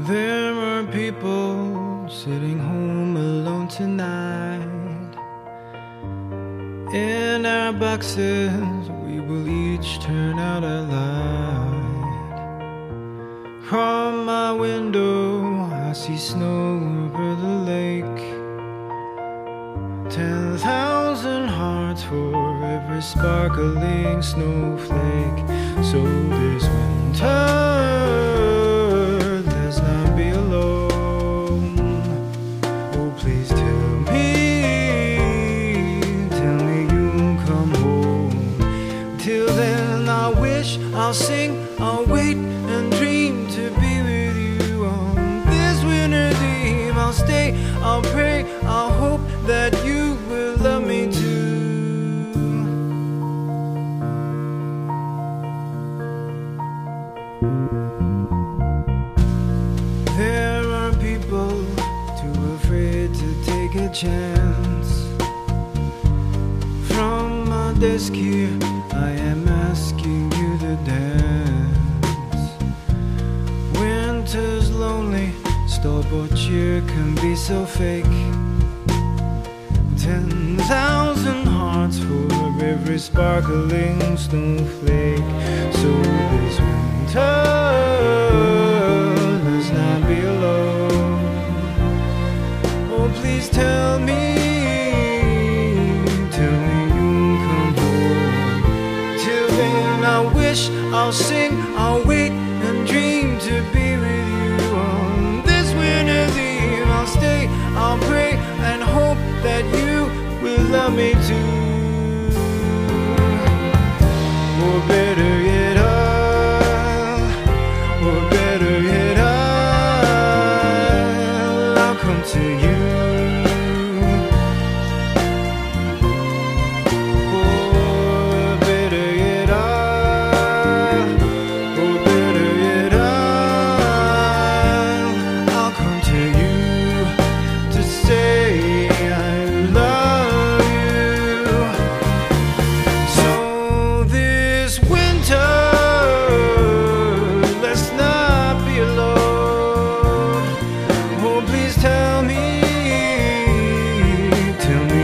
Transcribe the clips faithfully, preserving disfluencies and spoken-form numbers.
There are people sitting home alone tonight. In our boxes we will each turn out a light. From my window I see snow over the lake. Ten thousand hearts for every sparkling snowflake. So this winter I'll sing, I'll wait and dream to be with you on this winter's eve. I'll stay, I'll pray, I'll hope that you will love me too. There are people too afraid to take a chance. From my desk here I am asking you to dance. Winter's lonely, store-bought cheer can be so fake. Ten thousand hearts for every sparkling snowflake. So this winter, let's not be alone. Oh, please tell me, tell me you'll come home. Till then I wish, I'll sing, I'll wait and dream to be with you on this winter's eve. I'll stay, I'll pray and hope that you will love me too. Or better yet, I'll, or better yet, I'll, I'll come to you.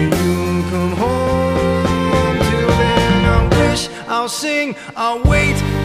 I'll sing, I'll wait